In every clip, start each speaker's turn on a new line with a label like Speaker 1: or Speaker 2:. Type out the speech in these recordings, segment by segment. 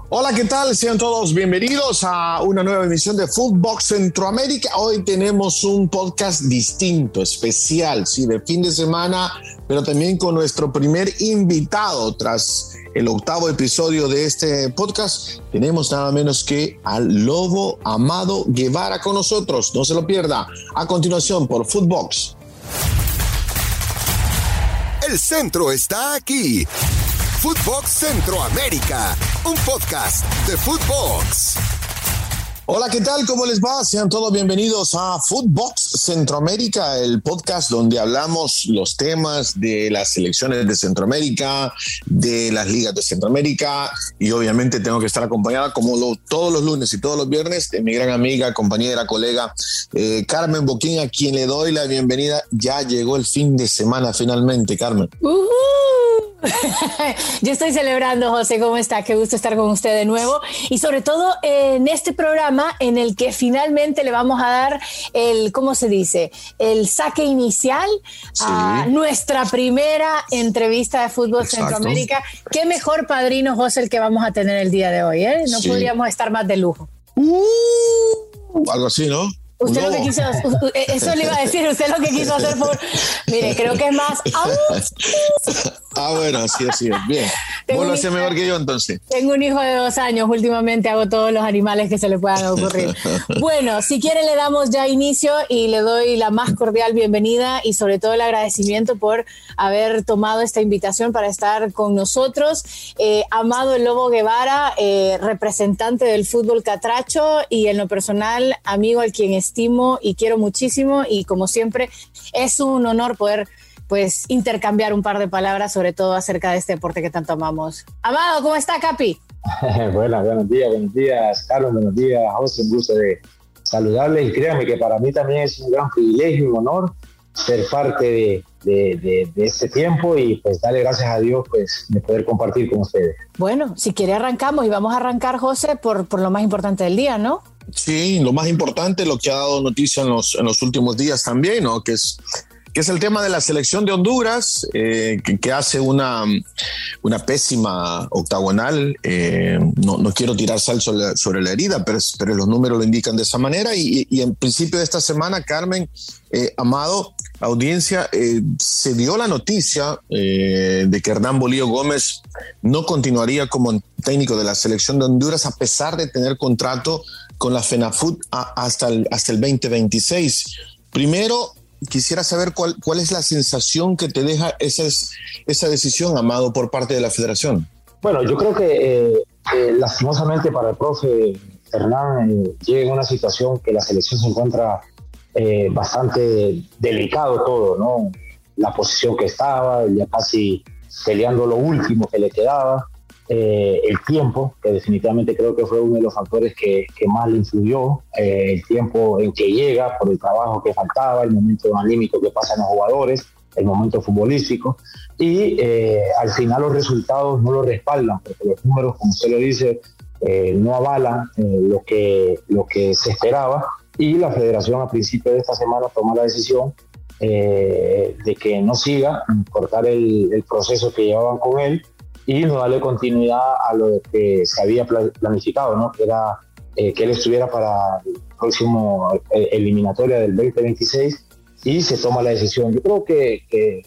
Speaker 1: Hola, ¿qué tal? Sean todos bienvenidos a una nueva emisión de Footbox Centroamérica. Hoy tenemos un podcast distinto, especial, sí, de fin de semana, pero también con nuestro primer invitado. Tras el 8º episodio de este podcast, tenemos nada menos que al Lobo Amado Guevara con nosotros. No se lo pierda. A continuación por Footbox.
Speaker 2: El centro está aquí. Footbox Centroamérica, un podcast de Footbox.
Speaker 1: Hola, ¿qué tal? ¿Cómo les va? Sean todos bienvenidos a Footbox Centroamérica, el podcast donde hablamos los temas de las selecciones de Centroamérica, de las ligas de Centroamérica, y obviamente tengo que estar acompañada todos los lunes y todos los viernes de mi gran amiga, compañera, colega Carmen Boquín, a quien le doy la bienvenida. Ya llegó el fin de semana finalmente, Carmen.
Speaker 3: Yo estoy celebrando, José, ¿cómo está? Qué gusto estar con usted de nuevo y sobre todo en este programa en el que finalmente le vamos a dar ¿cómo se dice? El saque inicial a nuestra primera entrevista de Fútbol Centroamérica. Qué mejor padrino, José, el que vamos a tener el día de hoy, ¿eh? No podríamos estar más de lujo.
Speaker 1: Algo así, ¿no?
Speaker 3: Usted lo que quiso, eso le iba a decir, usted lo que quiso hacer mire, creo que es más.
Speaker 1: Bueno, así es, bien. Vos lo haces mejor que yo, entonces.
Speaker 3: Tengo un hijo de 2 años, últimamente hago todos los animales que se le puedan ocurrir. Bueno, si quiere le damos ya inicio y le doy la más cordial bienvenida y sobre todo el agradecimiento por haber tomado esta invitación para estar con nosotros. Amado el Lobo Guevara, representante del fútbol catracho y en lo personal, amigo al quien estimo y quiero muchísimo, y como siempre es un honor poder intercambiar un par de palabras, sobre todo acerca de este deporte que tanto amamos. Amado, ¿cómo está, Capi?
Speaker 4: Buenos días, Carlos, buenos días, José, un gusto de saludarles, y créanme que para mí también es un gran privilegio y un honor ser parte de este tiempo y pues darle gracias a Dios de poder compartir con ustedes.
Speaker 3: Bueno, si quiere arrancamos y vamos a arrancar, José, por lo más importante del día, ¿no?
Speaker 1: Sí, lo más importante, lo que ha dado noticia en los últimos días también, ¿no? Que es el tema de la selección de Honduras, que hace una pésima octagonal. No quiero tirar sal sobre la herida, pero los números lo indican de esa manera. Y en principio de esta semana, Carmen, Amado, audiencia, se dio la noticia de que Hernán Bolillo Gómez no continuaría como técnico de la selección de Honduras a pesar de tener contrato con la FENAFUT hasta el 2026. Primero, quisiera saber cuál es la sensación que te deja esa decisión, Amado, por parte de la federación.
Speaker 4: Bueno, yo creo que lastimosamente para el profe Hernán llega en una situación que la selección se encuentra bastante delicado todo, ¿no? La posición que estaba, ya casi peleando lo último que le quedaba. El tiempo, que definitivamente creo que fue uno de los factores que más le influyó, el tiempo en que llega, por el trabajo que faltaba, el momento anímico que pasan los jugadores, el momento futbolístico, y al final los resultados no lo respaldan, porque los números, como usted lo dice, no avalan lo que se esperaba, y la federación a principios de esta semana tomó la decisión de que no siga, cortar el proceso que llevaban con él, y no darle continuidad a lo que se había planificado, ¿no? Que era que él estuviera para el próximo eliminatoria del 2026, y se toma la decisión. Yo creo que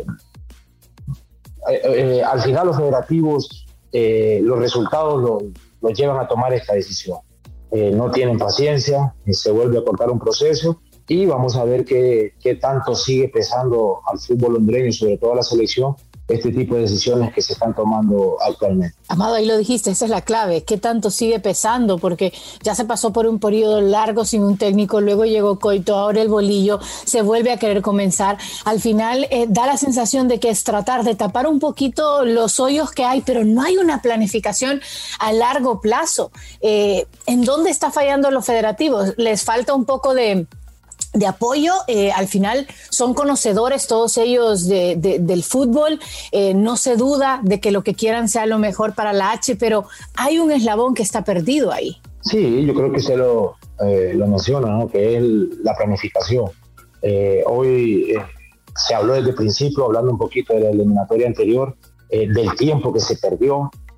Speaker 4: al final los federativos, los resultados los llevan a tomar esta decisión. No tienen paciencia, se vuelve a cortar un proceso, y vamos a ver qué tanto sigue pesando al fútbol hondureño, sobre todo a la selección, este tipo de decisiones que se están tomando actualmente.
Speaker 3: Amado, ahí lo dijiste, esa es la clave. ¿Qué tanto sigue pesando? Porque ya se pasó por un periodo largo sin un técnico, luego llegó Coito, ahora el Bolillo, se vuelve a querer comenzar. Al final da la sensación de que es tratar de tapar un poquito los hoyos que hay, pero no hay una planificación a largo plazo. ¿En dónde está fallando los federativos? ¿Les falta un poco de apoyo? Al final son conocedores todos ellos del fútbol, no se duda de que lo que quieran sea lo mejor para la H, pero hay un eslabón que está perdido ahí.
Speaker 4: Sí, yo creo que se lo menciona, ¿no? Que es la planificación. Hoy se habló desde el principio, hablando un poquito de la eliminatoria anterior, del tiempo que se perdió,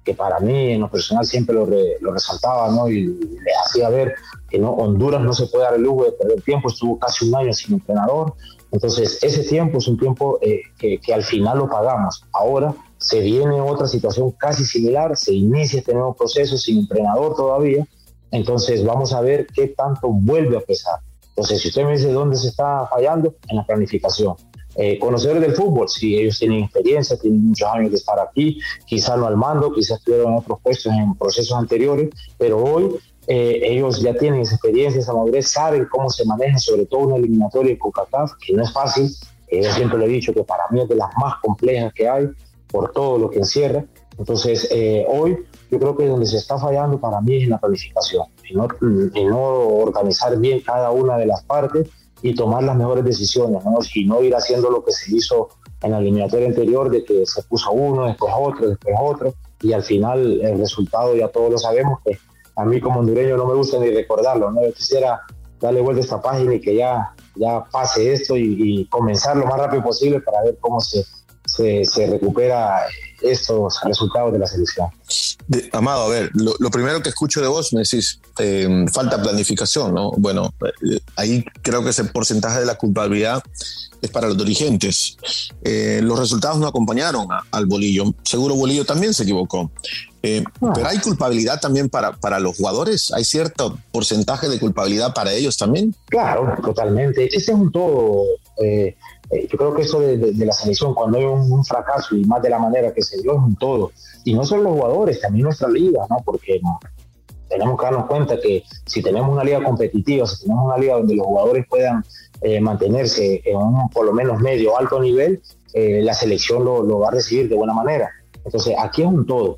Speaker 4: que para mí en lo personal siempre lo resaltaba, ¿no? Y le hacía ver que no, Honduras no se puede dar el lujo de perder tiempo, estuvo casi un año sin entrenador, entonces ese tiempo es un tiempo que al final lo pagamos. Ahora se viene otra situación casi similar, se inicia este nuevo proceso sin entrenador todavía, entonces vamos a ver qué tanto vuelve a pesar. Entonces, si usted me dice dónde se está fallando, en la planificación. Conocedores del fútbol, sí, ellos tienen experiencia, tienen muchos años de estar aquí, quizás no al mando, quizás estuvieron en otros puestos en procesos anteriores, pero hoy ellos ya tienen esa experiencia, esa madurez, saben cómo se maneja, sobre todo una eliminatoria de CONCACAF, que no es fácil. Yo siempre le he dicho que para mí es de las más complejas que hay, por todo lo que encierra. Entonces, hoy yo creo que donde se está fallando para mí es en la planificación, en no organizar bien cada una de las partes y tomar las mejores decisiones, ¿no? Y no ir haciendo lo que se hizo en la eliminatoria anterior, de que se puso uno, después otro, y al final el resultado ya todos lo sabemos, que a mí como hondureño no me gusta ni recordarlo, ¿no? Yo quisiera darle vuelta a esta página y que ya pase esto y comenzar lo más rápido posible para ver cómo se recupera estos resultados de la selección.
Speaker 1: Amado, a ver, lo primero que escucho de vos me decís, falta planificación, ¿no? Bueno, ahí creo que ese porcentaje de la culpabilidad es para los dirigentes. Los resultados no acompañaron al Bolillo. Seguro Bolillo también se equivocó. Pero hay culpabilidad también para los jugadores. ¿Hay cierto porcentaje de culpabilidad para ellos también?
Speaker 4: Claro, totalmente. Ese es un todo. Yo creo que eso de la selección, cuando hay un fracaso y más de la manera que se dio, es un todo. Y no solo los jugadores, también nuestra liga, ¿no? Porque tenemos que darnos cuenta que si tenemos una liga competitiva, si tenemos una liga donde los jugadores puedan mantenerse en un por lo menos medio alto nivel, la selección lo va a recibir de buena manera. Entonces, aquí es un todo.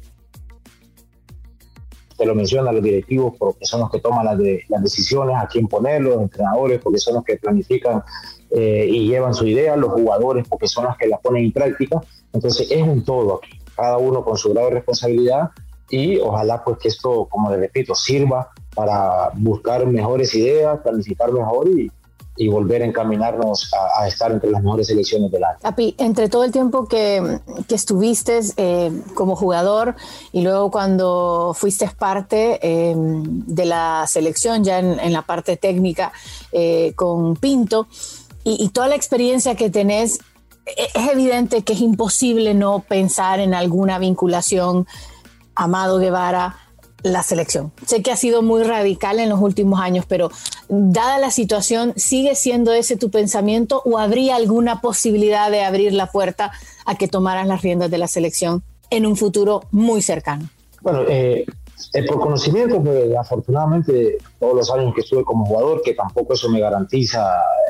Speaker 4: Te lo mencionan los directivos porque son los que toman las decisiones, a quién ponerlos, los entrenadores porque son los que planifican y llevan su idea, los jugadores porque son los que la ponen en práctica. Entonces es un todo aquí, cada uno con su grado de responsabilidad, y ojalá pues que esto, como les repito, sirva para buscar mejores ideas, planificar mejor y volver a encaminarnos a estar entre las mejores selecciones del año.
Speaker 3: Api, entre todo el tiempo que estuviste como jugador y luego cuando fuiste parte de la selección ya en la parte técnica con Pinto y toda la experiencia que tenés, es evidente que es imposible no pensar en alguna vinculación Amado Guevara la selección. Sé que ha sido muy radical en los últimos años, pero dada la situación, ¿sigue siendo ese tu pensamiento o habría alguna posibilidad de abrir la puerta a que tomaras las riendas de la selección en un futuro muy cercano?
Speaker 4: Bueno, por conocimiento, pues, afortunadamente todos los años que estuve como jugador, que tampoco eso me garantiza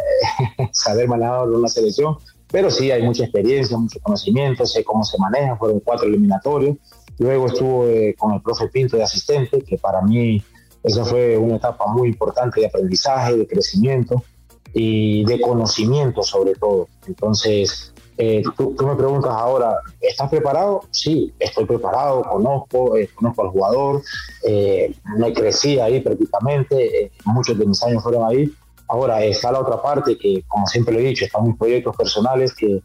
Speaker 4: saber manejar una selección, pero sí hay mucha experiencia, mucho conocimiento, sé cómo se maneja, fueron 4 eliminatorios. Luego estuve con el profe Pinto de asistente, que para mí esa fue una etapa muy importante de aprendizaje, de crecimiento y de conocimiento sobre todo. Entonces, tú me preguntas ahora, ¿estás preparado? Sí, estoy preparado, conozco al jugador, me crecí ahí prácticamente, muchos de mis años fueron ahí. Ahora está la otra parte que, como siempre lo he dicho, están mis proyectos personales que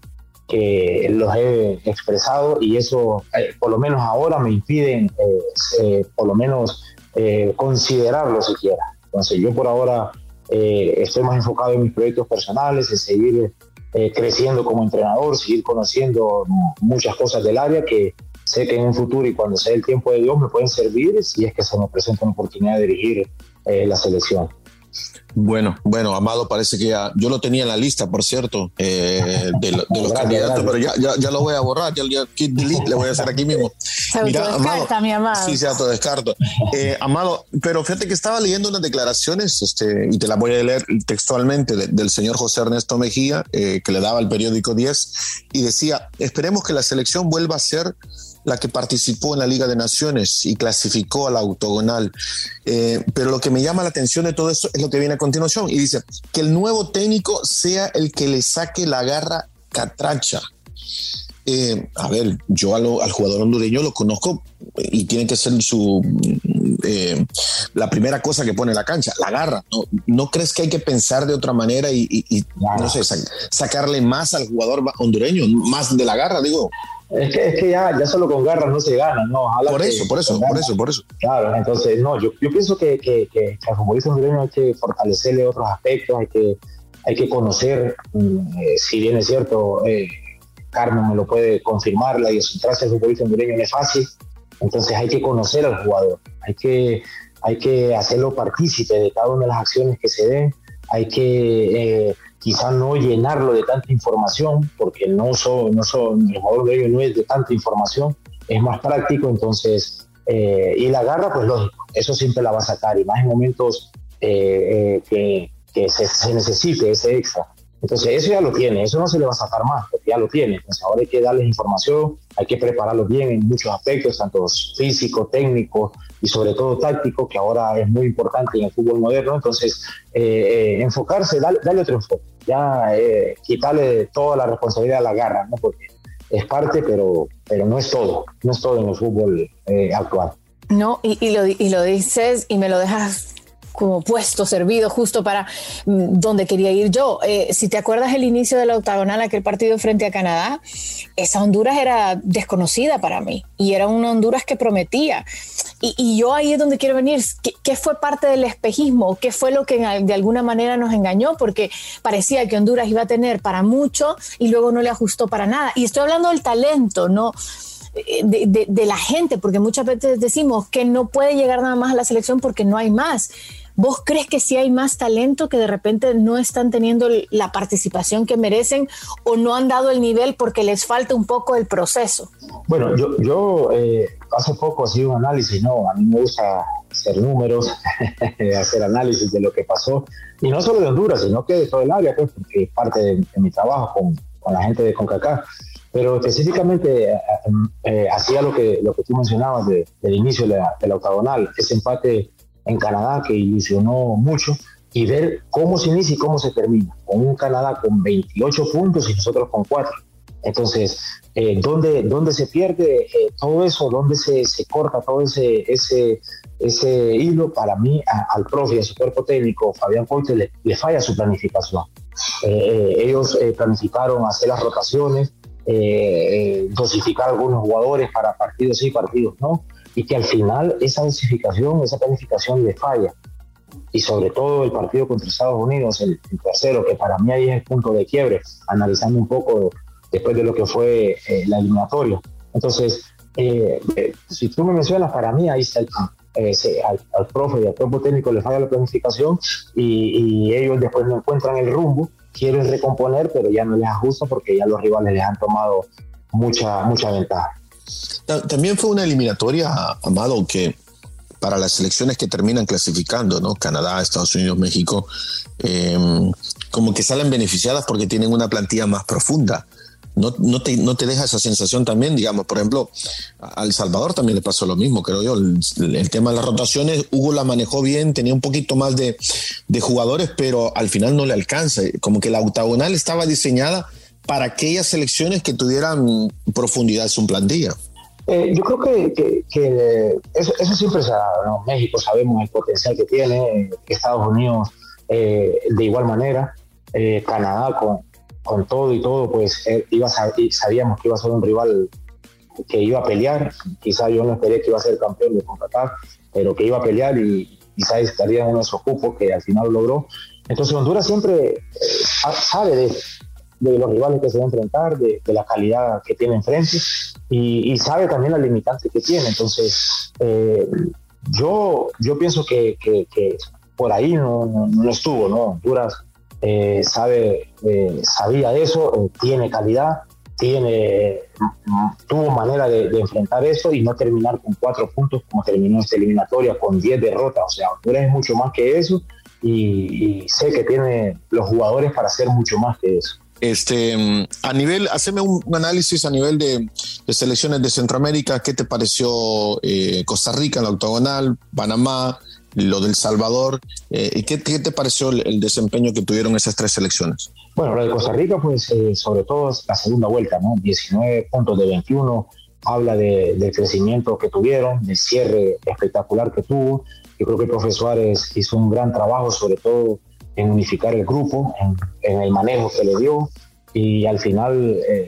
Speaker 4: los he expresado y eso por lo menos ahora me impiden por lo menos considerarlo siquiera. Entonces yo por ahora estoy más enfocado en mis proyectos personales, en seguir creciendo como entrenador, seguir conociendo muchas cosas del área que sé que en un futuro y cuando sea el tiempo de Dios me pueden servir si es que se me presenta una oportunidad de dirigir la selección.
Speaker 1: Bueno, Amado, parece que ya yo lo tenía en la lista, por cierto, de los candidatos, pero ya lo voy a borrar, ya delete le voy a hacer aquí mismo.
Speaker 3: Se autodescarta, mi Amado.
Speaker 1: Sí, se autodescarto. Amado, pero fíjate que estaba leyendo unas declaraciones, y te las voy a leer textualmente, del señor José Ernesto Mejía, que le daba al periódico 10, y decía: esperemos que la selección vuelva a ser la que participó en la Liga de Naciones y clasificó a la octogonal. Pero lo que me llama la atención de todo esto es lo que viene a continuación. Y dice que el nuevo técnico sea el que le saque la garra catracha. A ver, yo al jugador hondureño lo conozco y tiene que ser la primera cosa que pone en la cancha, la garra. ¿No crees que hay que pensar de otra manera y no sé, sacarle más al jugador hondureño, más de la garra, digo?
Speaker 4: Es que ya solo con garras no se gana, ¿no? Ojalá
Speaker 1: por eso.
Speaker 4: Claro, entonces, no, yo pienso que al futbolista hondureño hay que fortalecerle otros aspectos, hay que conocer, si bien es cierto, Carmen me lo puede confirmar, la idiosincrasia del futbolista hondureño no es fácil, entonces hay que conocer al jugador, hay que hacerlo partícipe de cada una de las acciones que se den, hay que quizás no llenarlo de tanta información, porque el jugador hondureño no es de tanta información, es más práctico, entonces, y la garra, pues lógico, eso siempre la va a sacar, y más en momentos que se necesite ese extra. Entonces eso ya lo tiene, eso no se le va a sacar más, porque ya lo tiene. Entonces ahora hay que darles información, hay que prepararlos bien en muchos aspectos, tanto físicos, técnicos y sobre todo tácticos, que ahora es muy importante en el fútbol moderno. Entonces enfocarse, darle otro enfoque, ya quitarle toda la responsabilidad a la garra, ¿no? Porque es parte, pero no es todo en el fútbol actual.
Speaker 3: No, y lo dices y me lo dejas como puesto, servido justo para donde quería ir yo. Si te acuerdas el inicio de la octagonal, aquel partido frente a Canadá, esa Honduras era desconocida para mí y era una Honduras que prometía. Y yo ahí es donde quiero venir. ¿Qué fue parte del espejismo? ¿Qué fue lo que de alguna manera nos engañó? Porque parecía que Honduras iba a tener para mucho y luego no le ajustó para nada. Y estoy hablando del talento, ¿no? De la gente, porque muchas veces decimos que no puede llegar nada más a la selección porque no hay más. ¿Vos crees que sí hay más talento que de repente no están teniendo la participación que merecen o no han dado el nivel porque les falta un poco el proceso?
Speaker 4: Bueno, yo hace poco hacía un análisis, ¿no? A mí me gusta hacer números, hacer análisis de lo que pasó, y no solo de Honduras, sino que de todo el área, pues, porque es parte de mi trabajo con la gente de CONCACAF. Pero específicamente hacía lo que tú mencionabas del inicio de la octagonal, ese empate en Canadá que ilusionó mucho, y ver cómo se inicia y cómo se termina, con un Canadá con 28 puntos y nosotros con 4. Entonces, ¿dónde se pierde todo eso? ¿Dónde se corta todo ese hilo? Para mí, al profe y a su cuerpo técnico, Fabián Coito, le falla su planificación. Ellos planificaron hacer las rotaciones, dosificar algunos jugadores para partidos sí, partidos no, y que al final esa dosificación, esa planificación le falla. Y sobre todo el partido contra Estados Unidos, el tercero, que para mí ahí es el punto de quiebre, analizando un poco después de lo que fue la eliminatoria. Entonces, si tú me mencionas, para mí ahí está al profe y al cuerpo técnico le falla la planificación y ellos después no encuentran el rumbo, quieren recomponer, pero ya no les ajusta porque ya los rivales les han tomado mucha ventaja.
Speaker 1: También fue una eliminatoria, Amado, que para las selecciones que terminan clasificando, ¿no? Canadá, Estados Unidos, México, como que salen beneficiadas porque tienen una plantilla más profunda. No te deja esa sensación también, digamos, por ejemplo, a El Salvador también le pasó lo mismo, creo yo. El tema de las rotaciones, Hugo la manejó bien, tenía un poquito más de jugadores, pero al final no le alcanza. Como que la octagonal estaba diseñada para aquellas selecciones que tuvieran profundidad en su plantilla.
Speaker 4: Yo creo que eso siempre se ha dado, ¿no? México sabemos el potencial que tiene, Estados Unidos de igual manera, Canadá con todo y todo, pues sabíamos que iba a ser un rival que iba a pelear. Quizá yo no esperé que iba a ser campeón de CONCACAF, pero que iba a pelear y quizás estaría en uno de esos cupos que al final lo logró. Entonces Honduras siempre sabe de los rivales que se va a enfrentar, de la calidad que tiene enfrente y sabe también la limitante que tiene. Entonces yo pienso que por ahí no estuvo, ¿no? Honduras sabía eso, tiene calidad, tuvo manera de enfrentar eso y no terminar con 4 puntos como terminó esta eliminatoria con 10 derrotas. O sea, Honduras es mucho más que eso y sé que tiene los jugadores para hacer mucho más que eso.
Speaker 1: Haceme un análisis a nivel de selecciones de Centroamérica. ¿Qué te pareció Costa Rica en la octagonal, Panamá, lo del Salvador? ¿Y qué te pareció el desempeño que tuvieron esas 3 selecciones?
Speaker 4: Bueno, lo de Costa Rica, pues sobre todo la segunda vuelta, ¿no? 19 puntos de 21, habla del crecimiento que tuvieron, del cierre espectacular que tuvo. Yo creo que el profesor Suárez hizo un gran trabajo, sobre todo en unificar el grupo, en el manejo que le dio, y al final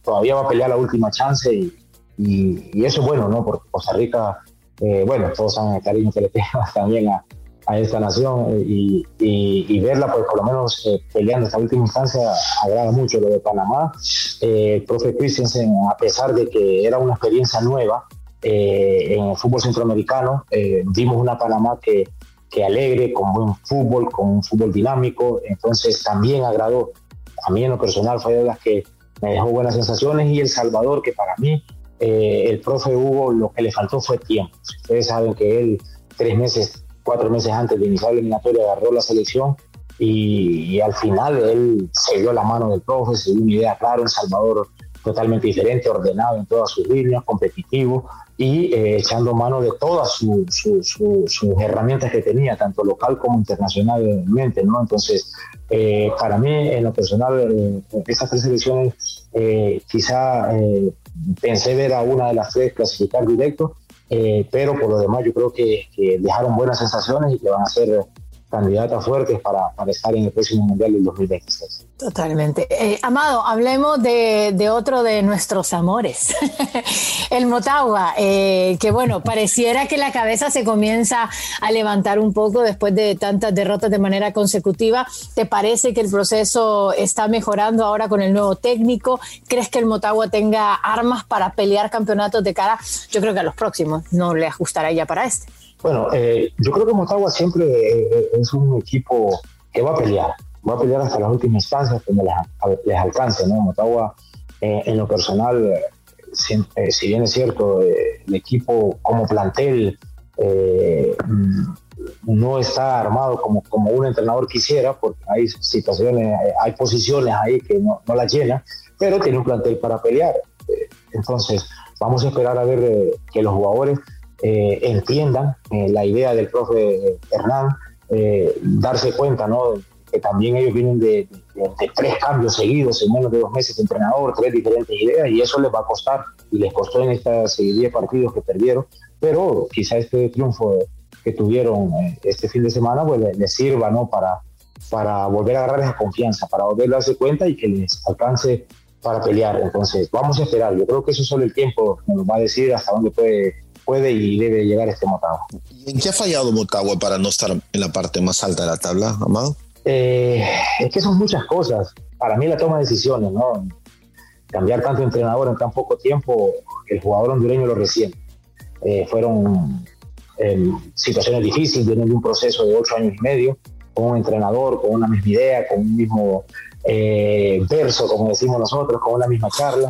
Speaker 4: todavía va a pelear la última chance y eso es bueno, ¿no? Porque Costa Rica, bueno, todos saben el cariño que le tenga también a esta nación y verla, pues por lo menos peleando esta última instancia agrada mucho. Lo de Panamá, el profe Christensen, a pesar de que era una experiencia nueva en el fútbol centroamericano, vimos una Panamá que alegre, con buen fútbol, con un fútbol dinámico, entonces también agradó. A mí en lo personal fue de las que me dejó buenas sensaciones, y El Salvador, que para mí el profe Hugo lo que le faltó fue tiempo. Ustedes saben que él 4 meses antes de iniciar la eliminatoria agarró la selección y al final él se dio la mano del profe, se dio una idea clara. El Salvador totalmente diferente, ordenado en todas sus líneas, competitivo y echando mano de todas sus herramientas que tenía, tanto local como internacionalmente, ¿no? Entonces, para mí, en lo personal, estas 3 selecciones, quizá pensé ver a una de las 3 clasificar directo, pero por lo demás yo creo que dejaron buenas sensaciones y que van a ser candidatas fuertes para estar en el próximo Mundial del 2026.
Speaker 3: Totalmente. Amado, hablemos de otro de nuestros amores, el Motagua, que bueno, pareciera que la cabeza se comienza a levantar un poco después de tantas derrotas de manera consecutiva. ¿Te parece que el proceso está mejorando ahora con el nuevo técnico? ¿Crees que el Motagua tenga armas para pelear campeonatos de cara? Yo creo que a los próximos, no le ajustará ya para este.
Speaker 4: Bueno, yo creo que Motagua siempre es un equipo que va a pelear hasta las últimas instancias cuando les alcance, ¿no? Motagua, en lo personal, si bien es cierto, el equipo como plantel no está armado como un entrenador quisiera, porque hay situaciones, hay posiciones ahí que no las llena, pero tiene un plantel para pelear. Entonces, vamos a esperar a ver que los jugadores entiendan la idea del profe Hernán, darse cuenta, ¿no?, que también ellos vienen de 3 cambios seguidos en menos de 2 meses de entrenador, 3 diferentes ideas, y eso les va a costar, y les costó en estas 10 partidos que perdieron, pero quizá este triunfo que tuvieron este fin de semana pues les sirva, ¿no?, para volver a agarrar esa confianza, para volver a darse cuenta y que les alcance para pelear. Entonces vamos a esperar, yo creo que eso solo el tiempo nos va a decir hasta dónde puede y debe llegar este Motagua.
Speaker 1: ¿En qué ha fallado Motagua para no estar en la parte más alta de la tabla, Amado?
Speaker 4: Es que son muchas cosas. Para mí la toma de decisiones, ¿no? Cambiar tanto de entrenador en tan poco tiempo, el jugador hondureño lo resiente. Fueron situaciones difíciles, vienen de un proceso de 8 años y medio, con un entrenador, con una misma idea, con un mismo verso, como decimos nosotros, con una misma charla.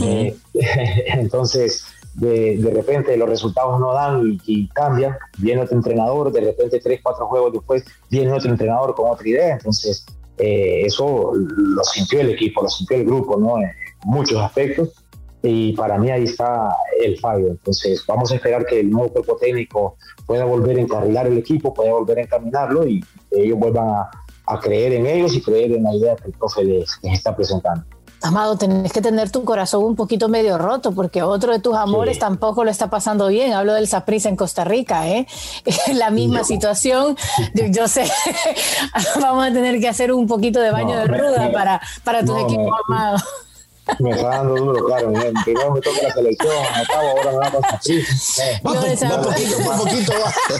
Speaker 4: Entonces, de repente los resultados no dan y cambian, viene otro entrenador, de repente 3-4 juegos después viene otro entrenador con otra idea. Entonces eso lo sintió el equipo, lo sintió el grupo, ¿no?, en muchos aspectos, y para mí ahí está el fallo. Entonces vamos a esperar que el nuevo cuerpo técnico pueda volver a encarrilar el equipo, pueda volver a encaminarlo y ellos vuelvan a creer en ellos y creer en la idea que el profe les está presentando.
Speaker 3: Amado, tenés que tener tu corazón un poquito medio roto, porque otro de tus amores tampoco lo está pasando bien. Hablo del Saprissa en Costa Rica, la misma situación. Yo sé, vamos a tener que hacer un poquito de baño de ruda para tus equipos, Amado.
Speaker 4: Me está dando duro, claro. Primero me toca la selección, acabo, ahora me va a pasar Saprissa.
Speaker 1: Va poquito.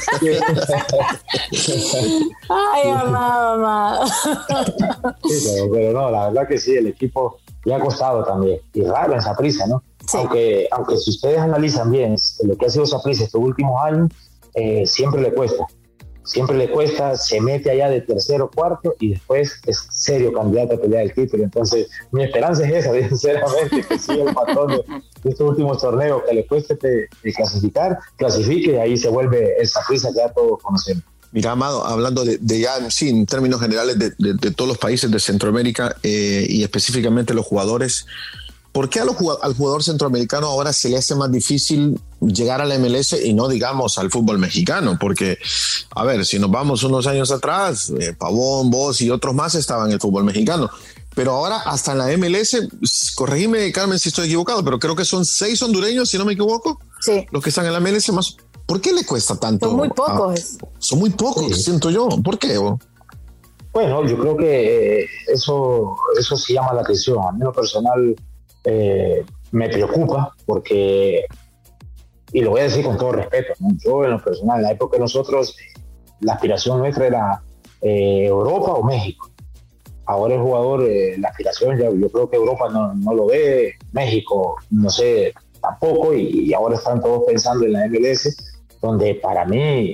Speaker 3: Ay, amado.
Speaker 4: Sí, pero no, la verdad que sí, el equipo le ha costado también. Y raro en Saprissa, ¿no? Sí. Aunque si ustedes analizan bien lo que ha sido Saprissa estos últimos años, siempre le cuesta, se mete allá de tercero, cuarto y después es serio candidato a pelear el título. Entonces mi esperanza es esa, sinceramente, que siga el patrón de estos últimos torneos, que le cueste clasifique, y ahí se vuelve el Saprissa que ya todos conocemos.
Speaker 1: Mira, Amado, hablando de ya sí, en términos generales de todos los países de Centroamérica y específicamente los jugadores, ¿por qué al jugador centroamericano ahora se le hace más difícil llegar a la MLS y no, digamos, al fútbol mexicano? Porque, a ver, si nos vamos unos años atrás, Pavón, vos y otros más estaban en el fútbol mexicano. Pero ahora hasta en la MLS, corregime, Carmen, si estoy equivocado, pero creo que son 6 hondureños, si no me equivoco, sí, los que están en la MLS más. ¿Por qué le cuesta tanto?
Speaker 3: Son muy pocos.
Speaker 1: Son muy pocos, sí, siento yo. ¿Por qué, vos?
Speaker 4: Bueno, yo creo que eso sí llama la atención. A mí en lo personal me preocupa porque, y lo voy a decir con todo respeto, ¿no? Yo en lo personal, en la época de nosotros, la aspiración nuestra era Europa o México. Ahora el jugador, la aspiración, yo creo que Europa no lo ve, México no sé tampoco, y ahora están todos pensando en la MLS, donde para mí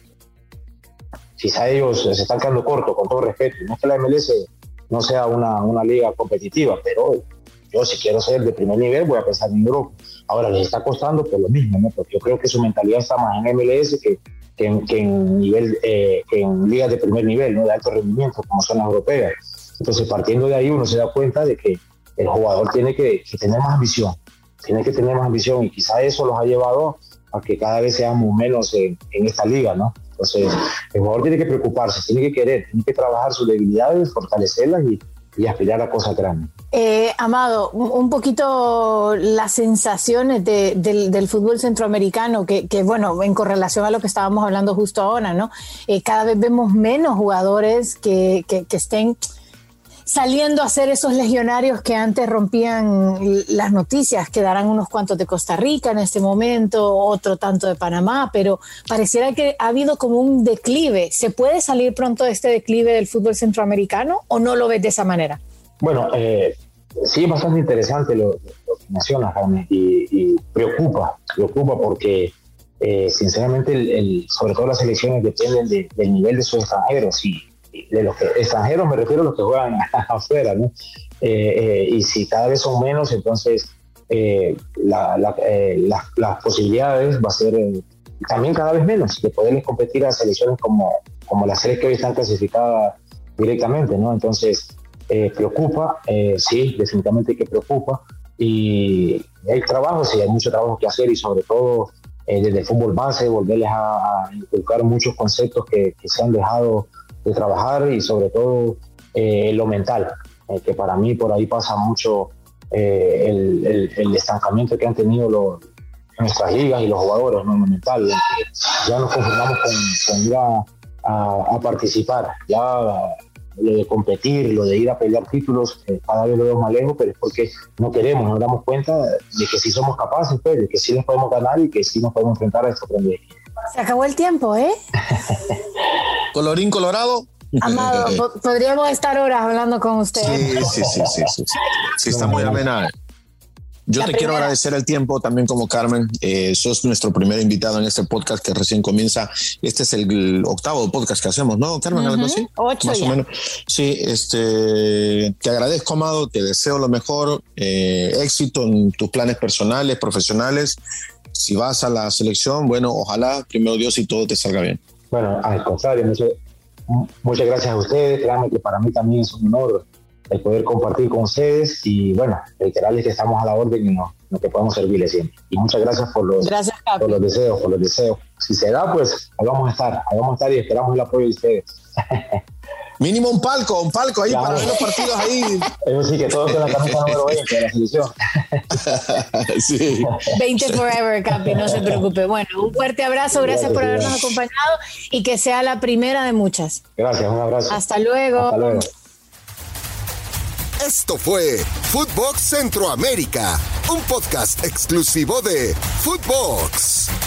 Speaker 4: quizá ellos se están quedando cortos, con todo respeto. No es que la MLS no sea una liga competitiva, pero yo si quiero ser de primer nivel voy a pensar en Europa. Ahora les está costando por lo mismo, ¿no? Porque yo creo que su mentalidad está más en MLS que en ligas de primer nivel, ¿no? De alto rendimiento, como son las europeas. Entonces, partiendo de ahí, uno se da cuenta de que el jugador tiene que tener más ambición, y quizá eso los ha llevado a que cada vez seamos menos en esta liga, ¿no? Entonces, el jugador tiene que preocuparse, tiene que querer, tiene que trabajar sus debilidades, fortalecerlas y aspirar a cosas grandes.
Speaker 3: Amado, un poquito las sensaciones del fútbol centroamericano, que bueno, en correlación a lo que estábamos hablando justo ahora, ¿no? Cada vez vemos menos jugadores que estén saliendo a hacer esos legionarios que antes rompían las noticias. Quedarán unos cuantos de Costa Rica en este momento, otro tanto de Panamá, pero pareciera que ha habido como un declive. ¿Se puede salir pronto de este declive del fútbol centroamericano o no lo ves de esa manera?
Speaker 4: Bueno, sí es bastante interesante lo que mencionas, Jaime, y preocupa porque sinceramente sobre todo las selecciones dependen del nivel de sus extranjeros, y de los extranjeros me refiero a los que juegan afuera, ¿no? Y si cada vez son menos, entonces las posibilidades va a ser también cada vez menos de poderles competir a selecciones como las series que hoy están clasificadas directamente, ¿no? Entonces preocupa, sí, definitivamente que preocupa, y hay trabajo, sí, hay mucho trabajo que hacer, y sobre todo desde el fútbol base volverles a inculcar muchos conceptos que se han dejado de trabajar, y sobre todo lo mental, que para mí por ahí pasa mucho el estancamiento que han tenido nuestras ligas y los jugadores, ¿no? Lo mental, que ya nos conformamos con ir a participar, ya lo de competir, lo de ir a pelear títulos, cada vez lo veo más lejos, pero es porque no queremos, nos damos cuenta de que sí somos capaces, pues, de que sí nos podemos ganar y que sí nos podemos enfrentar a estos grandes equipos.
Speaker 3: Se acabó el tiempo, ¿eh?
Speaker 1: Colorín colorado.
Speaker 3: Amado, podríamos estar horas hablando con usted.
Speaker 1: Sí, está muy amena. Yo te quiero agradecer el tiempo también como Carmen. Sos nuestro primer invitado en este podcast que recién comienza. Este es el octavo podcast que hacemos, ¿no, Carmen? ¿Algo así?
Speaker 3: 8
Speaker 1: más
Speaker 3: ya.
Speaker 1: o menos. Sí, te agradezco, Amado. Te deseo lo mejor. Éxito en tus planes personales, profesionales. Si vas a la selección, bueno, ojalá, primero Dios, y todo te salga bien.
Speaker 4: Bueno, al contrario, muchas gracias a ustedes. Créanme que para mí también es un honor el poder compartir con ustedes, y bueno, reiterarles que estamos a la orden y no que podemos servirles siempre. Y muchas gracias por los deseos. Si se da, pues ahí vamos a estar y esperamos el apoyo de ustedes.
Speaker 1: Mínimo un palco ahí, claro, para ver los partidos ahí.
Speaker 4: Eso sí, que todos con la camisa número 20 de la selección.
Speaker 1: Sí.
Speaker 3: 20 forever, Capi, no se preocupe. Bueno, un fuerte abrazo, gracias por habernos acompañado, y que sea la primera de muchas.
Speaker 4: Gracias, un abrazo.
Speaker 3: Hasta luego.
Speaker 2: Esto fue Footbox Centroamérica, un podcast exclusivo de Footbox.